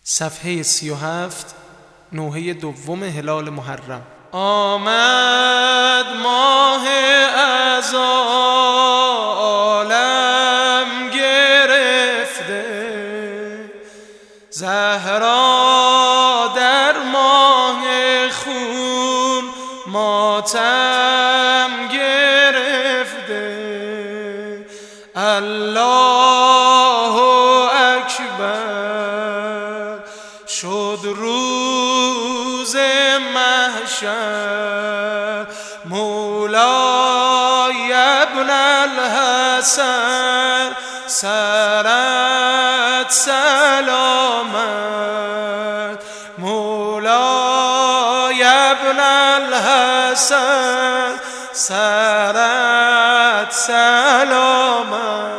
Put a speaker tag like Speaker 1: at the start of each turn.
Speaker 1: صفحه 37 نوحه دوم هلال محرم. آمد ماه از عالم گرفته، زهرا در ماه خون ماتم گرفته. الله اکبر شد روز محشر، مولای ابن الحسن سرت سلامت. مولای ابن الحسن سرت سلامت.